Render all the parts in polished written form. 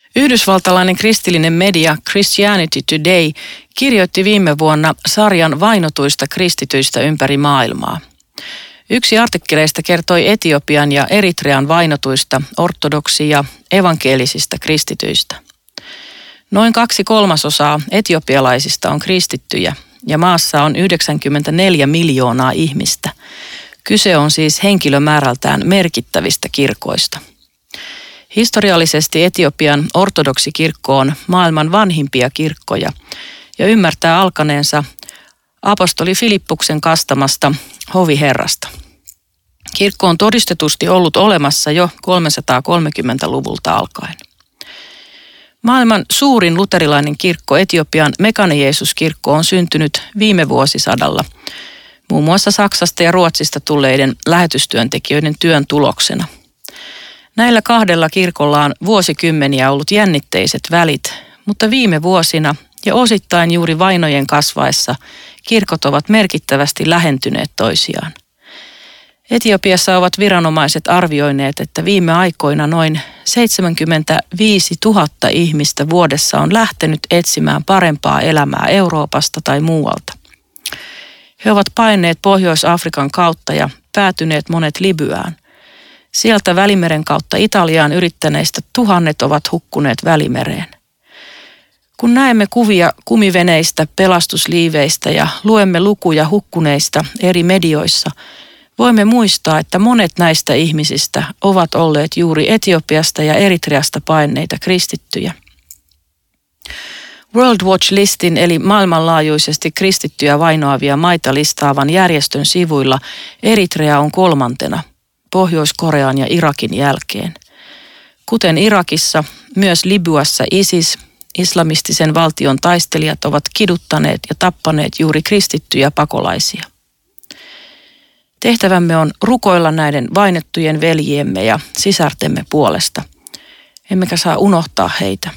Yhdysvaltalainen kristillinen media Christianity Today kirjoitti viime vuonna sarjan vainotuista kristityistä ympäri maailmaa. Yksi artikkeleista kertoi Etiopian ja Eritrean vainotuista ortodoksi- ja evankelisista kristityistä. Noin 2/3 etiopialaisista on kristittyjä ja maassa on 94 miljoonaa ihmistä. Kyse on siis henkilömäärältään merkittävistä kirkoista. Historiallisesti Etiopian ortodoksikirkko on maailman vanhimpia kirkkoja ja ymmärtää alkaneensa apostoli Filippuksen kastamasta hoviherrasta. Kirkko on todistetusti ollut olemassa jo 330-luvulta alkaen. Maailman suurin luterilainen kirkko, Etiopian Mekane-Jeesus-kirkko, on syntynyt viime vuosisadalla, muun muassa Saksasta ja Ruotsista tulleiden lähetystyöntekijöiden työn tuloksena. Näillä kahdella kirkolla on vuosikymmeniä ollut jännitteiset välit, mutta viime vuosina ja osittain juuri vainojen kasvaessa kirkot ovat merkittävästi lähentyneet toisiaan. Etiopiassa ovat viranomaiset arvioineet, että viime aikoina noin 75 000 ihmistä vuodessa on lähtenyt etsimään parempaa elämää Euroopasta tai muualta. He ovat paineet Pohjois-Afrikan kautta ja päätyneet monet Libyaan. Sieltä Välimeren kautta Italiaan yrittäneistä tuhannet ovat hukkuneet Välimereen. Kun näemme kuvia kumiveneistä, pelastusliiveistä ja luemme lukuja hukkuneista eri medioissa, voimme muistaa, että monet näistä ihmisistä ovat olleet juuri Etiopiasta ja Eritreasta paenneita kristittyjä. World Watch Listin eli maailmanlaajuisesti kristittyjä vainoavia maita listaavan järjestön sivuilla Eritrea on 3. Pohjois-Korean ja Irakin jälkeen. Kuten Irakissa, myös Libyassa ISIS, islamistisen valtion taistelijat, ovat kiduttaneet ja tappaneet juuri kristittyjä pakolaisia. Tehtävämme on rukoilla näiden vainettujen veljiemme ja sisartemme puolesta. Emmekä saa unohtaa heitä.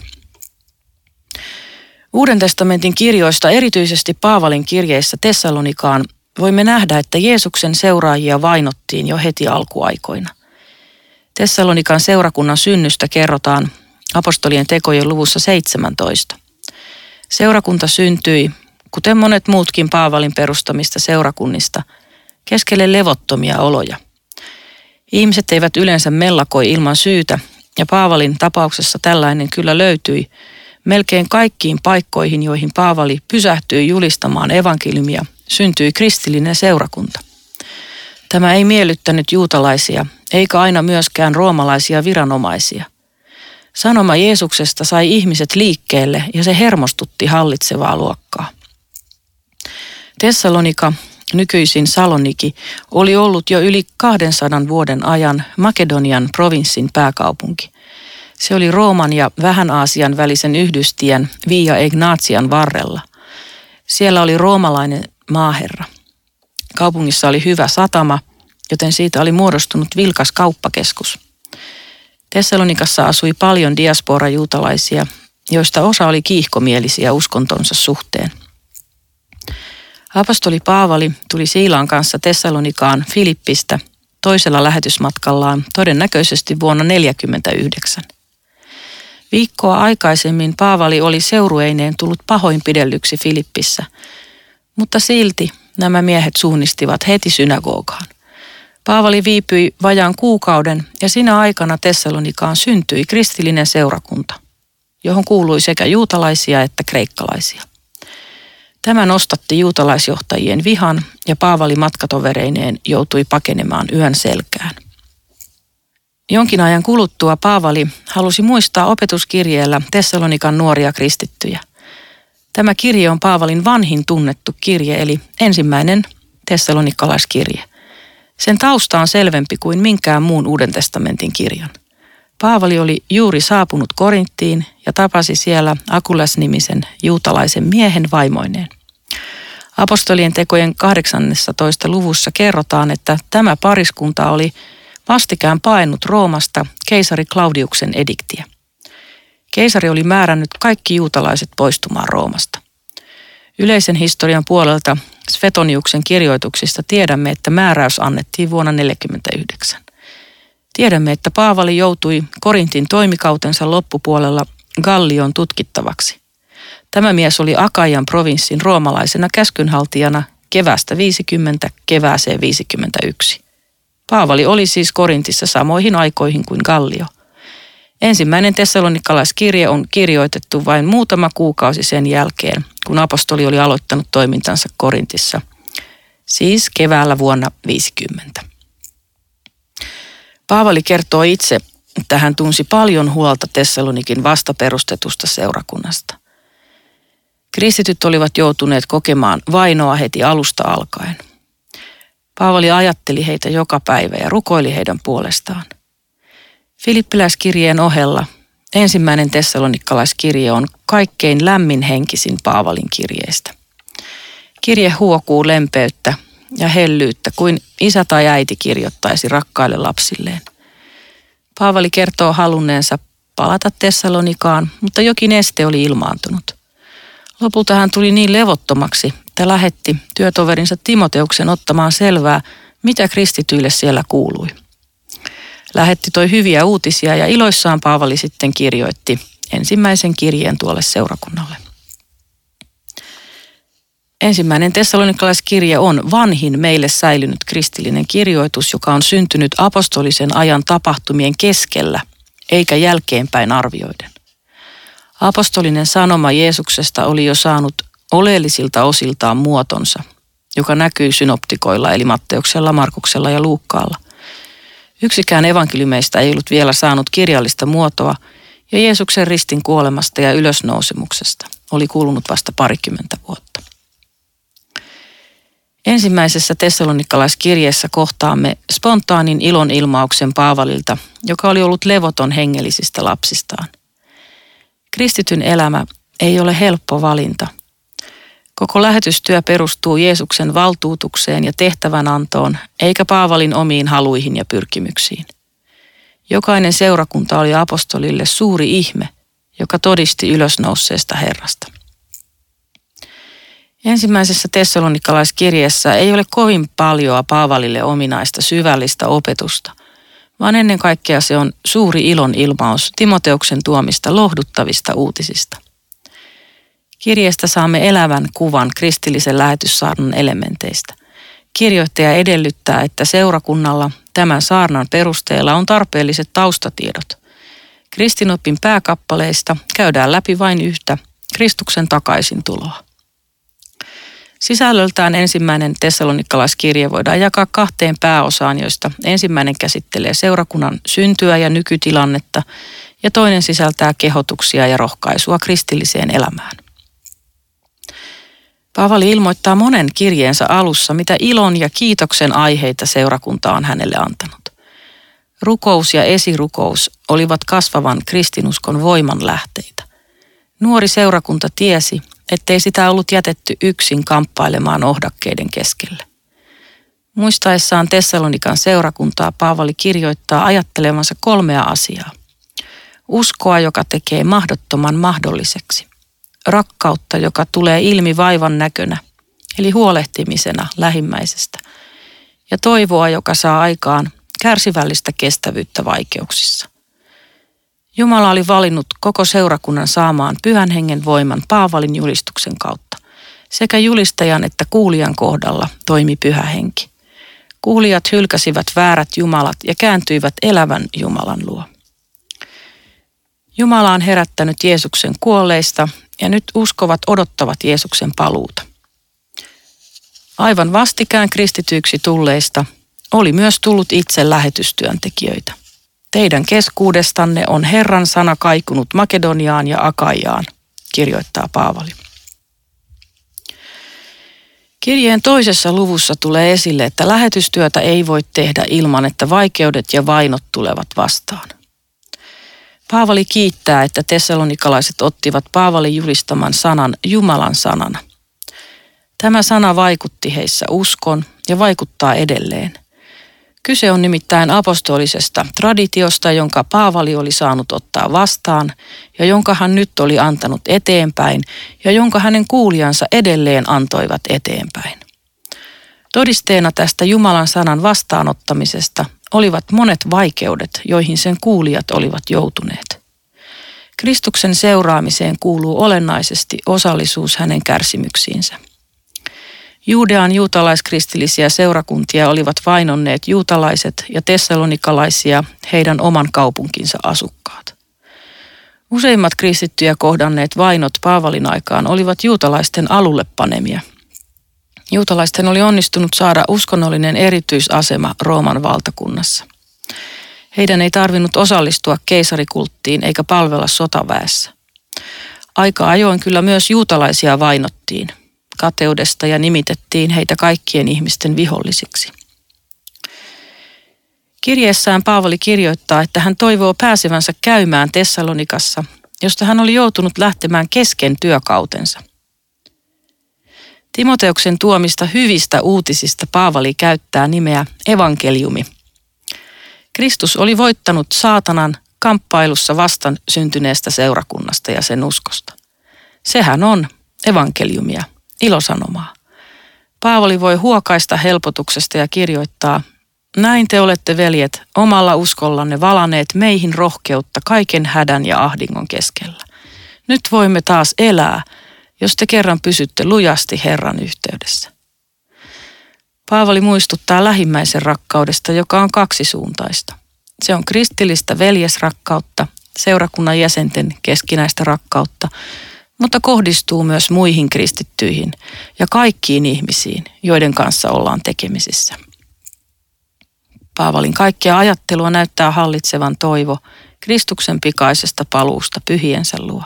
Uuden testamentin kirjoista, erityisesti Paavalin kirjeissä Tessalonikaan, voimme nähdä, että Jeesuksen seuraajia vainottiin jo heti alkuaikoina. Tessalonikan seurakunnan synnystä kerrotaan apostolien tekojen luvussa 17. Seurakunta syntyi, kuten monet muutkin Paavalin perustamista seurakunnista, keskelle levottomia oloja. Ihmiset eivät yleensä mellakoi ilman syytä, ja Paavalin tapauksessa tällainen kyllä löytyi melkein kaikkiin paikkoihin, joihin Paavali pysähtyi julistamaan evankeliumia, syntyi kristillinen seurakunta. Tämä ei miellyttänyt juutalaisia, eikä aina myöskään roomalaisia viranomaisia. Sanoma Jeesuksesta sai ihmiset liikkeelle ja se hermostutti hallitsevaa luokkaa. Tessalonika, nykyisin Saloniki, oli ollut jo yli 200 vuoden ajan Makedonian provinssin pääkaupunki. Se oli Rooman ja Vähän-Aasian välisen yhdystien Via Egnatian varrella. Siellä oli roomalainen maaherra. Kaupungissa oli hyvä satama, joten siitä oli muodostunut vilkas kauppakeskus. Tessalonikassa asui paljon diaspora-juutalaisia, joista osa oli kiihkomielisiä uskontonsa suhteen. Apostoli Paavali tuli Siilan kanssa Tessalonikaan Filippistä toisella lähetysmatkallaan todennäköisesti vuonna 1949. Viikkoa aikaisemmin Paavali oli seurueineen tullut pahoinpidellyksi Filippissä, mutta silti nämä miehet suunnistivat heti synagogaan. Paavali viipyi vajaan kuukauden ja sinä aikana Tessalonikaan syntyi kristillinen seurakunta, johon kuului sekä juutalaisia että kreikkalaisia. Tämä nostatti juutalaisjohtajien vihan ja Paavali matkatovereineen joutui pakenemaan yön selkään. Jonkin ajan kuluttua Paavali halusi muistaa opetuskirjeellä Tessalonikan nuoria kristittyjä. Tämä kirje on Paavalin vanhin tunnettu kirje, eli ensimmäinen tessalonikalaiskirje. Sen tausta on selvempi kuin minkään muun Uuden testamentin kirjan. Paavali oli juuri saapunut Korinttiin ja tapasi siellä Akulas-nimisen juutalaisen miehen vaimoineen. Apostolien tekojen 18. luvussa kerrotaan, että tämä pariskunta oli vastikään paennut Roomasta keisari Claudiuksen ediktiä. Keisari oli määrännyt kaikki juutalaiset poistumaan Roomasta. Yleisen historian puolelta Svetoniuksen kirjoituksista tiedämme, että määräys annettiin vuonna 1949. Tiedämme, että Paavali joutui Korintin toimikautensa loppupuolella Gallion tutkittavaksi. Tämä mies oli Akaian provinssin roomalaisena käskynhaltijana keväästä 50 kevääseen 51. Paavali oli siis Korintissa samoihin aikoihin kuin Gallio. Ensimmäinen tessalonikalaiskirje on kirjoitettu vain muutama kuukausi sen jälkeen, kun apostoli oli aloittanut toimintansa Korintissa, siis keväällä vuonna 50. Paavali kertoo itse, että hän tunsi paljon huolta Tessalonikin vastaperustetusta seurakunnasta. Kristityt olivat joutuneet kokemaan vainoa heti alusta alkaen. Paavali ajatteli heitä joka päivä ja rukoili heidän puolestaan. Filippiläiskirjeen ohella ensimmäinen tessalonikalaiskirje on kaikkein lämminhenkisin Paavalin kirjeistä. Kirje huokuu lempeyttä ja hellyyttä kuin isä tai äiti kirjoittaisi rakkaille lapsilleen. Paavali kertoo halunneensa palata Tessalonikaan, mutta jokin este oli ilmaantunut. Lopulta hän tuli niin levottomaksi, että lähetti työtoverinsa Timoteuksen ottamaan selvää, mitä kristityille siellä kuului. Lähetti toi hyviä uutisia ja iloissaan Paavali sitten kirjoitti ensimmäisen kirjeen tuolle seurakunnalle. Ensimmäinen tessalonikalaiskirje on vanhin meille säilynyt kristillinen kirjoitus, joka on syntynyt apostolisen ajan tapahtumien keskellä, eikä jälkeenpäin arvioiden. Apostolinen sanoma Jeesuksesta oli jo saanut oleellisilta osiltaan muotonsa, joka näkyy synoptikoilla eli Matteuksella, Markuksella ja Luukkaalla. Yksikään evankeliumeista ei ollut vielä saanut kirjallista muotoa ja Jeesuksen ristin kuolemasta ja ylösnousemuksesta oli kulunut vasta 20 vuotta. Ensimmäisessä tessalonikalaiskirjeessä kohtaamme spontaanin ilonilmauksen Paavalilta, joka oli ollut levoton hengellisistä lapsistaan. Kristityn elämä ei ole helppo valinta. Koko lähetystyö perustuu Jeesuksen valtuutukseen ja tehtävänantoon, eikä Paavalin omiin haluihin ja pyrkimyksiin. Jokainen seurakunta oli apostolille suuri ihme, joka todisti ylösnousseesta Herrasta. Ensimmäisessä tessalonikalaiskirjeessä ei ole kovin paljoa Paavalille ominaista syvällistä opetusta, vaan ennen kaikkea se on suuri ilon ilmaus Timoteuksen tuomista lohduttavista uutisista. Kirjeestä saamme elävän kuvan kristillisen lähetyssaarnan elementeistä. Kirjoittaja edellyttää, että seurakunnalla tämän saarnan perusteella on tarpeelliset taustatiedot. Kristinopin pääkappaleista käydään läpi vain yhtä, Kristuksen takaisintuloa. Sisällöltään ensimmäinen tessalonikalaiskirje voidaan jakaa 2 pääosaan, joista ensimmäinen käsittelee seurakunnan syntyä ja nykytilannetta ja toinen sisältää kehotuksia ja rohkaisua kristilliseen elämään. Paavali ilmoittaa monen kirjeensä alussa, mitä ilon ja kiitoksen aiheita seurakunta on hänelle antanut. Rukous ja esirukous olivat kasvavan kristinuskon voiman lähteitä. Nuori seurakunta tiesi, ettei sitä ollut jätetty yksin kamppailemaan ohdakkeiden keskellä. Muistaessaan Tessalonikan seurakuntaa Paavali kirjoittaa ajattelemansa 3 asiaa. Uskoa, joka tekee mahdottoman mahdolliseksi. Rakkautta, joka tulee ilmi vaivan näkönä, eli huolehtimisena lähimmäisestä. Ja toivoa, joka saa aikaan kärsivällistä kestävyyttä vaikeuksissa. Jumala oli valinnut koko seurakunnan saamaan Pyhän Hengen voiman Paavalin julistuksen kautta. Sekä julistajan että kuulijan kohdalla toimi Pyhä Henki. Kuulijat hylkäsivät väärät jumalat ja kääntyivät elävän Jumalan luo. Jumala on herättänyt Jeesuksen kuolleista ja nyt uskovat odottavat Jeesuksen paluuta. Aivan vastikään kristityiksi tulleista oli myös tullut itse lähetystyöntekijöitä. Teidän keskuudestanne on Herran sana kaikunut Makedoniaan ja Akaiaan, kirjoittaa Paavali. Kirjeen 2. luvussa tulee esille, että lähetystyötä ei voi tehdä ilman, että vaikeudet ja vainot tulevat vastaan. Paavali kiittää, että tessalonikalaiset ottivat Paavalin julistaman sanan Jumalan sanana. Tämä sana vaikutti heissä uskon ja vaikuttaa edelleen. Kyse on nimittäin apostolisesta traditiosta, jonka Paavali oli saanut ottaa vastaan ja jonka hän nyt oli antanut eteenpäin ja jonka hänen kuulijansa edelleen antoivat eteenpäin. Todisteena tästä Jumalan sanan vastaanottamisesta olivat monet vaikeudet, joihin sen kuulijat olivat joutuneet. Kristuksen seuraamiseen kuuluu olennaisesti osallisuus hänen kärsimyksiinsä. Juudean juutalaiskristillisiä seurakuntia olivat vainonneet juutalaiset ja tessalonikalaisia heidän oman kaupunkinsa asukkaat. Useimmat kristittyjä kohdanneet vainot Paavalin aikaan olivat juutalaisten alulle panemia. Juutalaisten oli onnistunut saada uskonnollinen erityisasema Rooman valtakunnassa. Heidän ei tarvinnut osallistua keisarikulttiin eikä palvella sotaväessä. Aika ajoin kyllä myös juutalaisia vainottiin kateudesta ja nimitettiin heitä kaikkien ihmisten vihollisiksi. Kirjeessään Paavali kirjoittaa, että hän toivoo pääsevänsä käymään Tessalonikassa, josta hän oli joutunut lähtemään kesken työkautensa. Timoteuksen tuomista hyvistä uutisista Paavali käyttää nimeä evankeliumi. Kristus oli voittanut saatanan kamppailussa vastaan syntyneestä seurakunnasta ja sen uskosta. Sehän on evankeliumia, ilosanomaa. Paavali voi huokaista helpotuksesta ja kirjoittaa, näin te olette, veljet, omalla uskollanne valaneet meihin rohkeutta kaiken hädän ja ahdingon keskellä. Nyt voimme taas elää, jos te kerran pysytte lujasti Herran yhteydessä. Paavali muistuttaa lähimmäisen rakkaudesta, joka on kaksisuuntaista. Se on kristillistä veljesrakkautta, seurakunnan jäsenten keskinäistä rakkautta, mutta kohdistuu myös muihin kristittyihin ja kaikkiin ihmisiin, joiden kanssa ollaan tekemisissä. Paavalin kaikkea ajattelua näyttää hallitsevan toivo Kristuksen pikaisesta paluusta pyhiensä luo.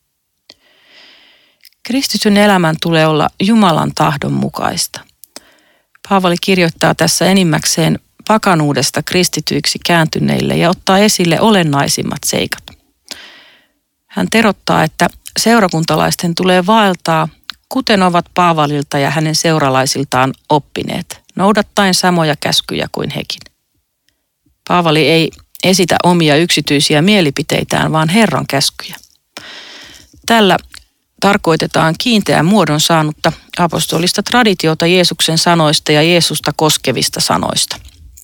Kristityn elämän tulee olla Jumalan tahdon mukaista. Paavali kirjoittaa tässä enimmäkseen pakanuudesta kristityiksi kääntyneille ja ottaa esille olennaisimmat seikat. Hän terottaa, että seurakuntalaisten tulee vaeltaa, kuten ovat Paavalilta ja hänen seuralaisiltaan oppineet, noudattaen samoja käskyjä kuin hekin. Paavali ei esitä omia yksityisiä mielipiteitään, vaan Herran käskyjä. Tällä tarkoitetaan kiinteän muodon saanutta apostolista traditiota Jeesuksen sanoista ja Jeesusta koskevista sanoista.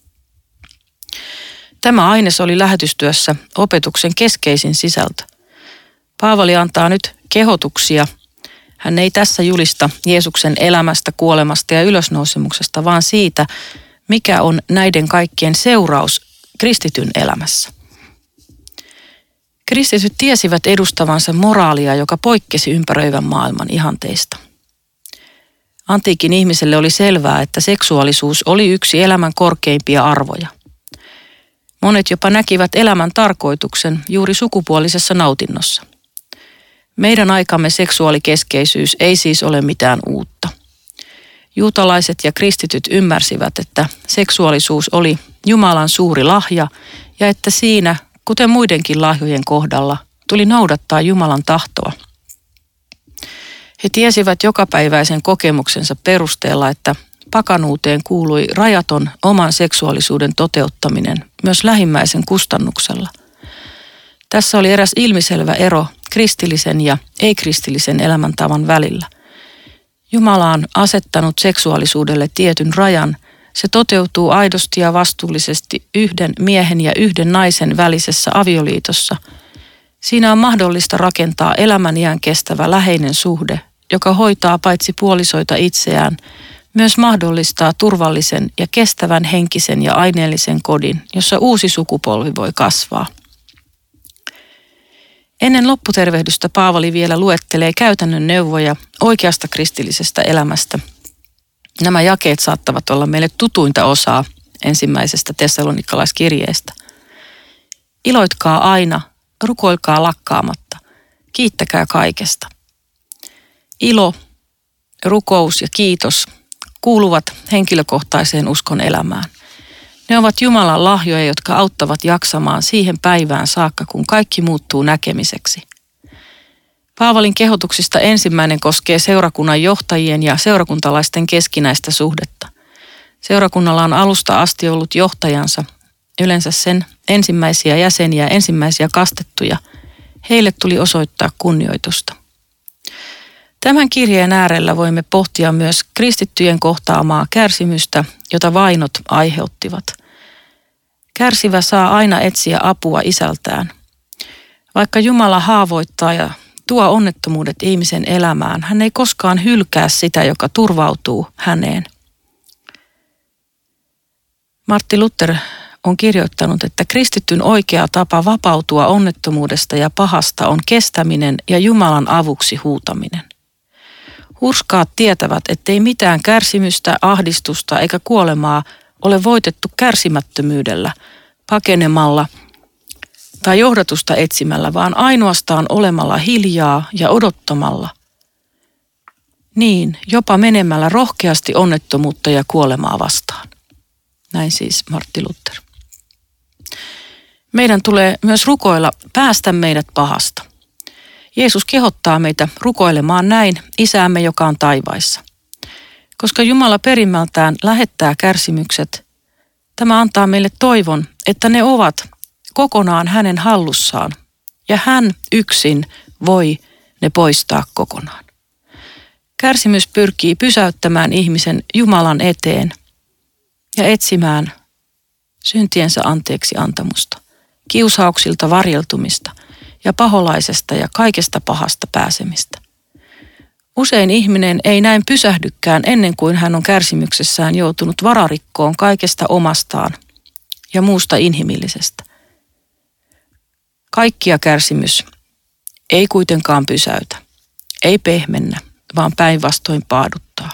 Tämä aines oli lähetystyössä opetuksen keskeisin sisältö. Paavali antaa nyt kehotuksia. Hän ei tässä julista Jeesuksen elämästä, kuolemasta ja ylösnousemuksesta, vaan siitä, mikä on näiden kaikkien seuraus kristityn elämässä. Kristityt tiesivät edustavansa moraalia, joka poikkesi ympäröivän maailman ihanteista. Antiikin ihmiselle oli selvää, että seksuaalisuus oli yksi elämän korkeimpia arvoja. Monet jopa näkivät elämän tarkoituksen juuri sukupuolisessa nautinnossa. Meidän aikamme seksuaalikeskeisyys ei siis ole mitään uutta. Juutalaiset ja kristityt ymmärsivät, että seksuaalisuus oli Jumalan suuri lahja ja että siinä, kuten muidenkin lahjojen kohdalla, tuli noudattaa Jumalan tahtoa. He tiesivät jokapäiväisen kokemuksensa perusteella, että pakanuuteen kuului rajaton oman seksuaalisuuden toteuttaminen myös lähimmäisen kustannuksella. Tässä oli eräs ilmiselvä ero kristillisen ja ei-kristillisen elämäntavan välillä. Jumala on asettanut seksuaalisuudelle tietyn rajan. Se toteutuu aidosti ja vastuullisesti yhden miehen ja yhden naisen välisessä avioliitossa. Siinä on mahdollista rakentaa elämäniän kestävä läheinen suhde, joka hoitaa paitsi puolisoita itseään, myös mahdollistaa turvallisen ja kestävän henkisen ja aineellisen kodin, jossa uusi sukupolvi voi kasvaa. Ennen lopputervehdystä Paavali vielä luettelee käytännön neuvoja oikeasta kristillisestä elämästä. Nämä jakeet saattavat olla meille tutuinta osaa ensimmäisestä tessalonikalaiskirjeestä. Iloitkaa aina, rukoilkaa lakkaamatta, kiittäkää kaikesta. Ilo, rukous ja kiitos kuuluvat henkilökohtaiseen uskon elämään. Ne ovat Jumalan lahjoja, jotka auttavat jaksamaan siihen päivään saakka, kun kaikki muuttuu näkemiseksi. Paavalin kehotuksista ensimmäinen koskee seurakunnan johtajien ja seurakuntalaisten keskinäistä suhdetta. Seurakunnalla on alusta asti ollut johtajansa, yleensä sen ensimmäisiä jäseniä, ensimmäisiä kastettuja. Heille tuli osoittaa kunnioitusta. Tämän kirjeen äärellä voimme pohtia myös kristittyjen kohtaamaa kärsimystä, jota vainot aiheuttivat. Kärsivä saa aina etsiä apua isältään. Vaikka Jumala haavoittaa ja tuo onnettomuudet ihmisen elämään, hän ei koskaan hylkää sitä, joka turvautuu häneen. Martti Luther on kirjoittanut, että kristityn oikea tapa vapautua onnettomuudesta ja pahasta on kestäminen ja Jumalan avuksi huutaminen. Hurskaat tietävät, ettei mitään kärsimystä, ahdistusta eikä kuolemaa ole voitettu kärsimättömyydellä, pakenemalla tai johdatusta etsimällä, vaan ainoastaan olemalla hiljaa ja odottamalla. Niin, jopa menemällä rohkeasti onnettomuutta ja kuolemaa vastaan. Näin siis Martti Luther. Meidän tulee myös rukoilla päästä meidät pahasta. Jeesus kehottaa meitä rukoilemaan näin Isäämme, joka on taivaissa. Koska Jumala perimmältään lähettää kärsimykset, tämä antaa meille toivon, että ne ovat kokonaan hänen hallussaan ja hän yksin voi ne poistaa kokonaan. Kärsimys pyrkii pysäyttämään ihmisen Jumalan eteen ja etsimään syntiensä anteeksi antamusta, kiusauksilta varjeltumista ja paholaisesta ja kaikesta pahasta pääsemistä. Usein ihminen ei näin pysähdykään ennen kuin hän on kärsimyksessään joutunut vararikkoon kaikesta omastaan ja muusta inhimillisestä. Kaikkia kärsimys ei kuitenkaan pysäytä, ei pehmennä, vaan päinvastoin paaduttaa.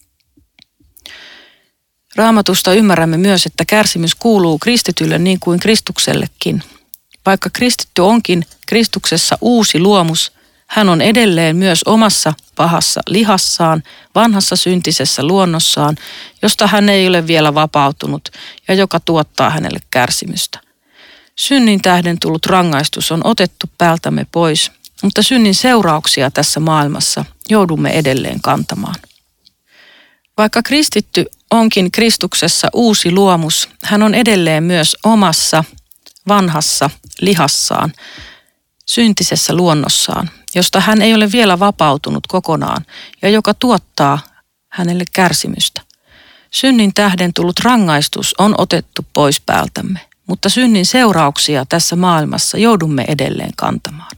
Raamatusta ymmärrämme myös, että kärsimys kuuluu kristitylle niin kuin Kristuksellekin. Vaikka kristitty onkin Kristuksessa uusi luomus, hän on edelleen myös omassa pahassa lihassaan, vanhassa syntisessä luonnossaan, josta hän ei ole vielä vapautunut ja joka tuottaa hänelle kärsimystä. Synnin tähden tullut rangaistus on otettu päältämme pois, mutta synnin seurauksia tässä maailmassa joudumme edelleen kantamaan. Vaikka kristitty onkin Kristuksessa uusi luomus, hän on edelleen myös omassa vanhassa lihassaan, syntisessä luonnossaan, josta hän ei ole vielä vapautunut kokonaan ja joka tuottaa hänelle kärsimystä. Synnin tähden tullut rangaistus on otettu pois päältämme, mutta synnin seurauksia tässä maailmassa joudumme edelleen kantamaan.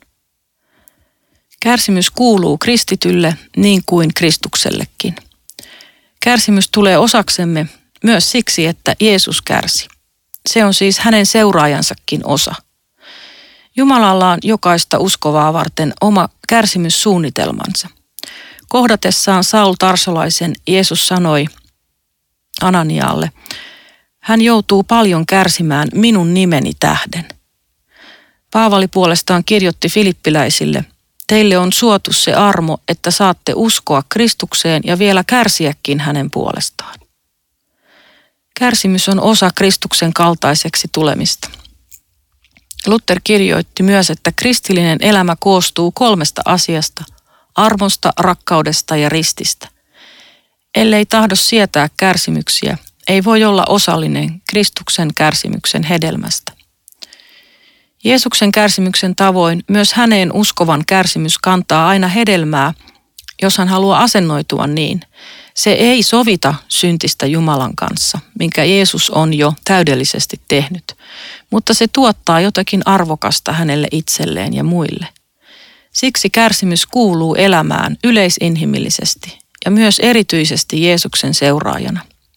Kärsimys kuuluu kristitylle niin kuin Kristuksellekin. Kärsimys tulee osaksemme myös siksi, että Jeesus kärsi. Se on siis hänen seuraajansakin osa. Jumalalla on jokaista uskovaa varten oma kärsimyssuunnitelmansa. Kohdatessaan Saul Tarsolaisen Jeesus sanoi Ananialle, hän joutuu paljon kärsimään minun nimeni tähden. Paavali puolestaan kirjoitti filippiläisille, teille on suotu se armo, että saatte uskoa Kristukseen ja vielä kärsiäkin hänen puolestaan. Kärsimys on osa Kristuksen kaltaiseksi tulemista. Luther kirjoitti myös, että kristillinen elämä koostuu 3 asiasta, armosta, rakkaudesta ja rististä. Ellei tahdo sietää kärsimyksiä, ei voi olla osallinen Kristuksen kärsimyksen hedelmästä. Jeesuksen kärsimyksen tavoin myös häneen uskovan kärsimys kantaa aina hedelmää, jos hän haluaa asennoitua niin. Se ei sovita syntistä Jumalan kanssa, minkä Jeesus on jo täydellisesti tehnyt, mutta se tuottaa jotakin arvokasta hänelle itselleen ja muille. Siksi kärsimys kuuluu elämään yleisinhimillisesti ja myös erityisesti Jeesuksen seuraajana.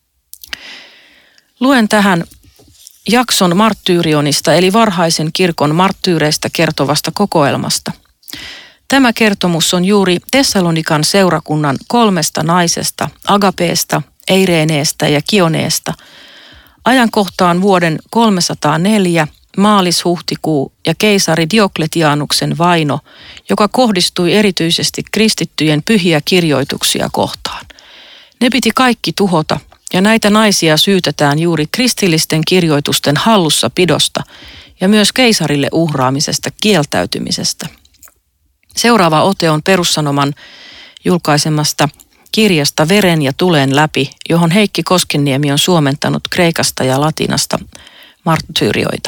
Luen tähän jakson marttyyrionista eli varhaisen kirkon marttyyreistä kertovasta kokoelmasta. Tämä kertomus on juuri Tessalonikan seurakunnan 3 naisesta, Agapeesta, Eireeneestä ja Kioneesta. Ajankohtaan vuoden 304, maalis-huhtikuu ja keisari Diokletianuksen vaino, joka kohdistui erityisesti kristittyjen pyhiä kirjoituksia kohtaan. Ne piti kaikki tuhota ja näitä naisia syytetään juuri kristillisten kirjoitusten hallussapidosta ja myös keisarille uhraamisesta kieltäytymisestä. Seuraava ote on Perussanoman julkaisemasta kirjasta Veren ja tulen läpi, johon Heikki Koskenniemi on suomentanut kreikasta ja latinasta marttyrioita.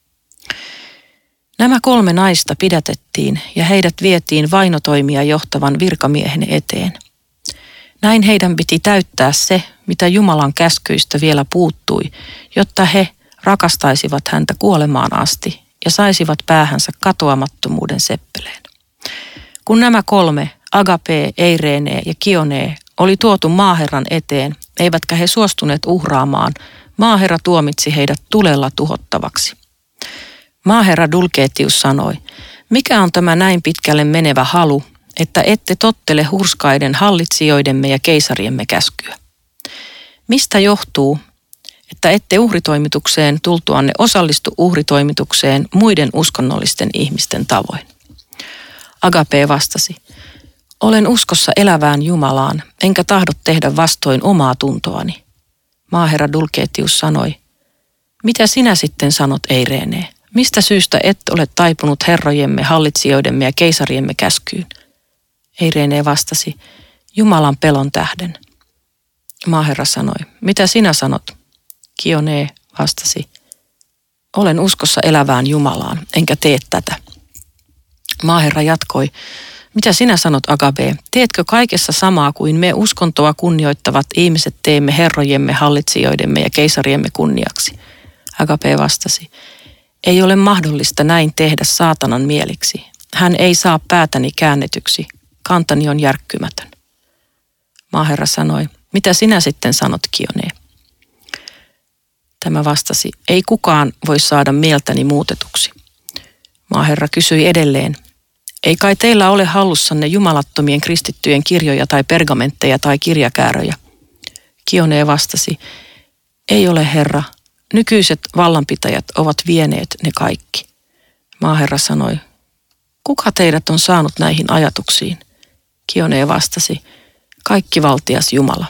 Nämä 3 naista pidätettiin ja heidät vietiin vainotoimia johtavan virkamiehen eteen. Näin heidän piti täyttää se, mitä Jumalan käskyistä vielä puuttui, jotta he rakastaisivat häntä kuolemaan asti ja saisivat päähänsä katoamattomuuden seppeleen. Kun nämä kolme, Agapee, Eirene ja Kionee, oli tuotu maaherran eteen, eivätkä he suostuneet uhraamaan, maaherra tuomitsi heidät tulella tuhottavaksi. Maaherra Dulketius sanoi, mikä on tämä näin pitkälle menevä halu, että ette tottele hurskaiden hallitsijoidemme ja keisariemme käskyä? Mistä johtuu, että ette uhritoimitukseen tultuanne osallistu uhritoimitukseen muiden uskonnollisten ihmisten tavoin? Agapee vastasi, olen uskossa elävään Jumalaan, enkä tahdo tehdä vastoin omaa tuntoani. Maaherra Dulketius sanoi, mitä sinä sitten sanot, Eirene? Mistä syystä et ole taipunut herrojemme, hallitsijoidemme ja keisariemme käskyyn? Eirene vastasi, Jumalan pelon tähden. Maaherra sanoi, mitä sinä sanot? Kionee vastasi, olen uskossa elävään Jumalaan, enkä tee tätä. Maaherra jatkoi, mitä sinä sanot, Agapee? Teetkö kaikessa samaa kuin me uskontoa kunnioittavat ihmiset teemme herrojemme, hallitsijoidemme ja keisariemme kunniaksi? Agapee vastasi, ei ole mahdollista näin tehdä saatanan mieliksi. Hän ei saa päätäni käännetyksi. Kantani on järkkymätön. Maaherra sanoi, mitä sinä sitten sanot, Kionee? Tämä vastasi, ei kukaan voi saada mieltäni muutetuksi. Maaherra kysyi edelleen, ei kai teillä ole hallussanne jumalattomien kristittyjen kirjoja tai pergamentteja tai kirjakääröjä? Kionee vastasi, ei ole herra, nykyiset vallanpitäjät ovat vieneet ne kaikki. Maaherra sanoi, kuka teidät on saanut näihin ajatuksiin? Kionee vastasi, kaikkivaltias Jumala.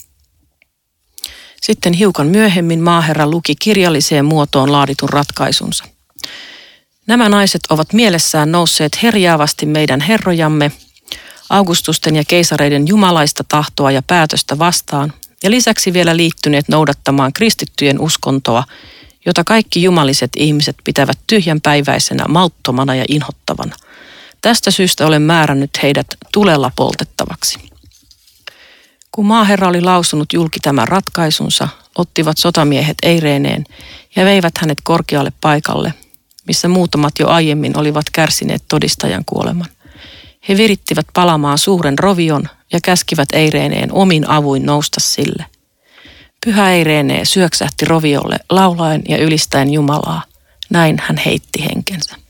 Sitten hiukan myöhemmin maaherra luki kirjalliseen muotoon laaditun ratkaisunsa. Nämä naiset ovat mielessään nousseet herjaavasti meidän herrojamme, Augustusten ja keisareiden jumalaista tahtoa ja päätöstä vastaan, ja lisäksi vielä liittyneet noudattamaan kristittyjen uskontoa, jota kaikki jumaliset ihmiset pitävät tyhjänpäiväisenä, mauttomana ja inhottavana. Tästä syystä olen määrännyt heidät tulella poltettavaksi. Kun maaherra oli lausunut julki tämän ratkaisunsa, ottivat sotamiehet Eireneen ja veivät hänet korkealle paikalle, missä muutamat jo aiemmin olivat kärsineet todistajan kuoleman. He virittivät palamaan suuren rovion ja käskivät Eireneen omin avuin nousta sille. Pyhä Eirene syöksähti roviolle laulaen ja ylistäen Jumalaa. Näin hän heitti henkensä.